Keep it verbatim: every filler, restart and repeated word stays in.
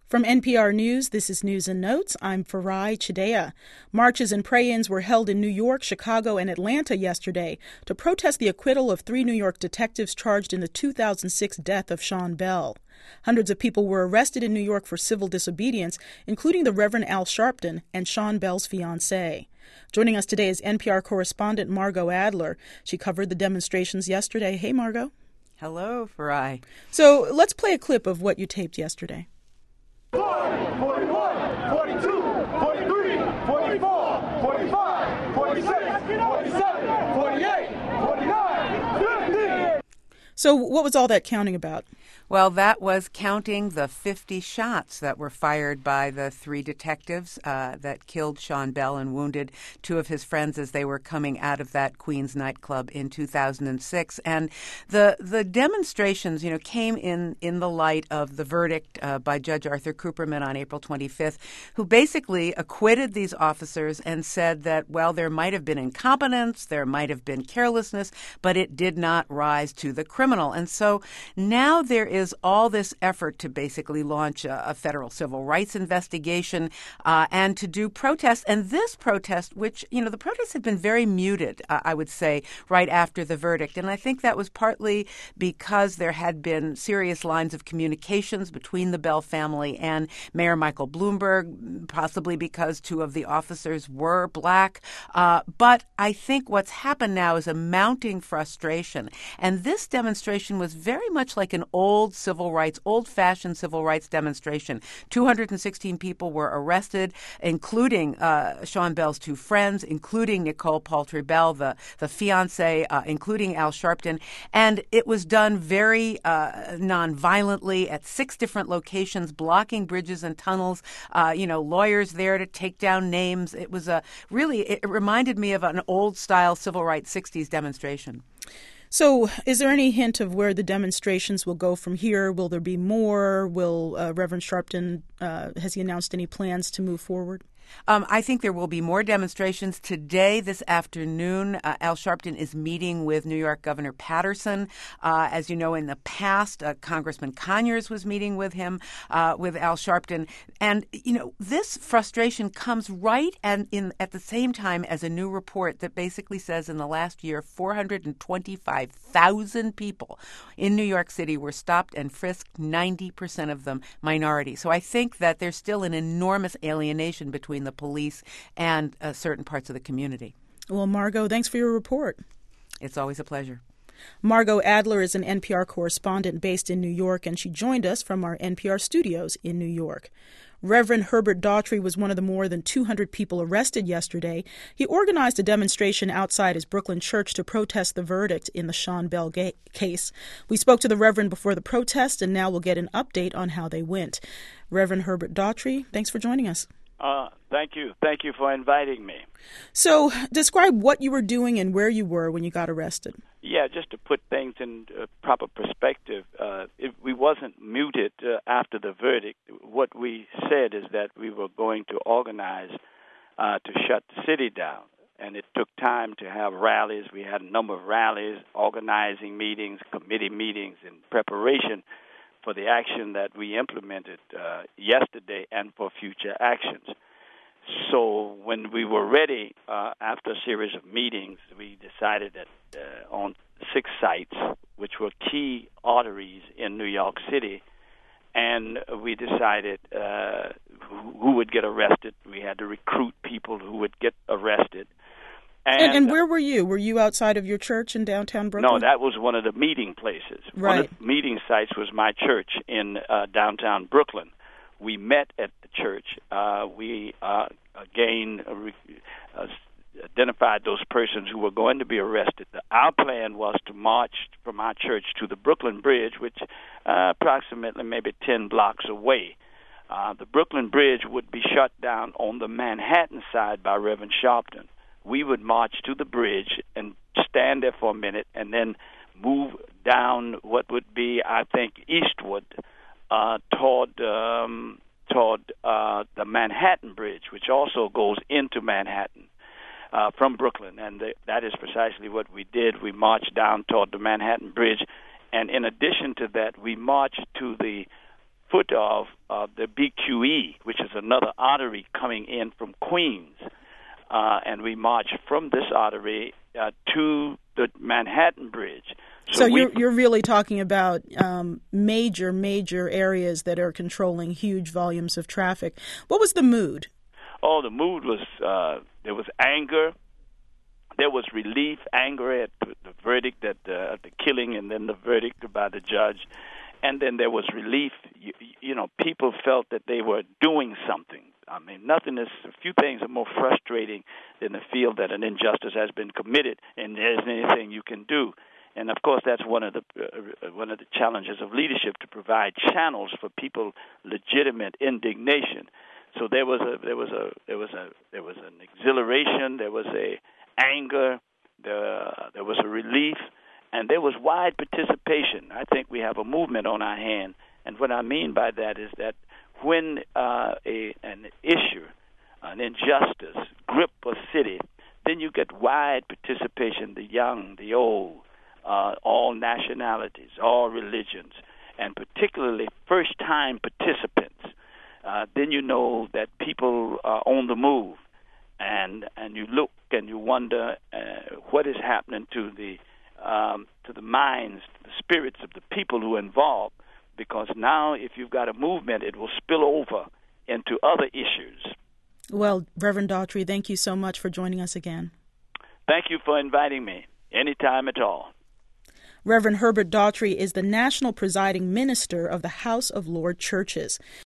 From N P R News, this is News and Notes. I'm Farai Chidea. Marches and pray-ins were held in New York, Chicago, and Atlanta yesterday to protest the acquittal of three New York detectives charged in the two thousand six death of Sean Bell. Hundreds of people were arrested in New York for civil disobedience, including the Reverend Al Sharpton and Sean Bell's fiancée. Joining us today is N P R correspondent Margot Adler. She covered the demonstrations yesterday. Hey, Margot. Hello, Farai. So let's play a clip of what you taped yesterday. forty, forty-one, forty-two, forty-three, forty-four, forty-five, forty-six, forty-seven, forty-eight, forty-nine, fifty. So what was all that counting about? Well, that was counting the fifty shots that were fired by the three detectives uh, that killed Sean Bell and wounded two of his friends as they were coming out of that Queens nightclub in two thousand six. And the the demonstrations, you know, came in, in the light of the verdict uh, by Judge Arthur Cooperman on April twenty-fifth, who basically acquitted these officers and said that, well, there might have been incompetence, there might have been carelessness, but it did not rise to the criminal. And so now there is is all this effort to basically launch a, a federal civil rights investigation uh, and to do protests. And this protest, which, you know, the protests had been very muted, uh, I would say, right after the verdict. And I think that was partly because there had been serious lines of communications between the Bell family and Mayor Michael Bloomberg, possibly because two of the officers were black. Uh, but I think what's happened now is a mounting frustration. And this demonstration was very much like an old civil rights, old-fashioned civil rights demonstration. two hundred sixteen people were arrested, including uh, Sean Bell's two friends, including Nicole Paltry Bell, the, the fiancé, uh, including Al Sharpton. And it was done very uh, non-violently at six different locations, blocking bridges and tunnels, uh, you know, lawyers there to take down names. It was a really, it reminded me of an old-style civil rights sixties demonstration. So is there any hint of where the demonstrations will go from here? Will there be more? Will uh, Reverend Sharpton, uh, has he announced any plans to move forward? Um, I think there will be more demonstrations today, this afternoon. Uh, Al Sharpton is meeting with New York Governor Patterson. Uh, as you know, in the past, uh, Congressman Conyers was meeting with him, uh, with Al Sharpton. And, you know, this frustration comes right and in at the same time as a new report that basically says in the last year, four hundred twenty-five thousand people in New York City were stopped and frisked, ninety percent of them minority. So I think that there's still an enormous alienation between the police and uh, certain parts of the community. Well, Margot, thanks for your report. It's always a pleasure. Margot Adler is an N P R correspondent based in New York, and she joined us from our N P R studios in New York. Reverend Herbert Daughtry was one of the more than two hundred people arrested yesterday. He organized a demonstration outside his Brooklyn church to protest the verdict in the Sean Bell ga- case. We spoke to the Reverend before the protest, and now we'll get an update on how they went. Reverend Herbert Daughtry, thanks for joining us. Uh, thank you. Thank you for inviting me. So describe what you were doing and where you were when you got arrested. Yeah, just to put things in uh, proper perspective, uh, it, we wasn't muted uh, after the verdict. What we said is that we were going to organize uh, to shut the city down. And it took time to have rallies. We had a number of rallies, organizing meetings, committee meetings in preparation for the action that we implemented uh, yesterday and for future actions. So when we were ready, uh, after a series of meetings, we decided that uh, on six sites, which were key arteries in New York City, and we decided uh, who, who would get arrested. We had to recruit people who would get arrested. And, and, and where were you? Were you outside of your church in downtown Brooklyn? No, that was one of the meeting places. Right. One of the meeting sites was my church in uh, downtown Brooklyn. We met at the church. Uh, we, uh, again, uh, re- uh, identified those persons who were going to be arrested. Our plan was to march from our church to the Brooklyn Bridge, which uh, approximately maybe ten blocks away. Uh, the Brooklyn Bridge would be shut down on the Manhattan side by Reverend Sharpton. We would march to the bridge and stand there for a minute and then move down what would be, I think, eastward uh, toward um, toward uh, the Manhattan Bridge, which also goes into Manhattan uh, from Brooklyn. And the, that is precisely what we did. We marched down toward the Manhattan Bridge. And in addition to that, we marched to the foot of uh, the B Q E, which is another artery coming in from Queens. Uh, and we marched from this artery uh, to the Manhattan Bridge. So, so we, you're, you're really talking about um, major, major areas that are controlling huge volumes of traffic. What was the mood? Oh, the mood was, uh, there was anger. There was relief, anger at the verdict, at the, at the killing, and then the verdict by the judge. And then there was relief. You, you know, people felt that they were doing something. I mean, nothing is, a few things are more frustrating than to feel that an injustice has been committed and there isn't anything you can do. And of course, that's one of the uh, one of the challenges of leadership, to provide channels for people legitimate indignation. So there was a there was a there was a there was an exhilaration, there was a anger, there, there was a relief, and there was wide participation. I think we have a movement on our hand, and what I mean by that is that when uh, a an issue, an injustice, grip a city, then you get wide participation, the young, the old, uh, all nationalities, all religions, and particularly first-time participants. Uh, then you know that people are on the move, and and you look and you wonder uh, what is happening to the um, to the minds, the spirits of the people who are involved. Because now, if you've got a movement, it will spill over into other issues. Well, Reverend Daughtry, thank you so much for joining us again. Thank you for inviting me, anytime at all. Reverend Herbert Daughtry is the National Presiding Minister of the House of Lord Churches.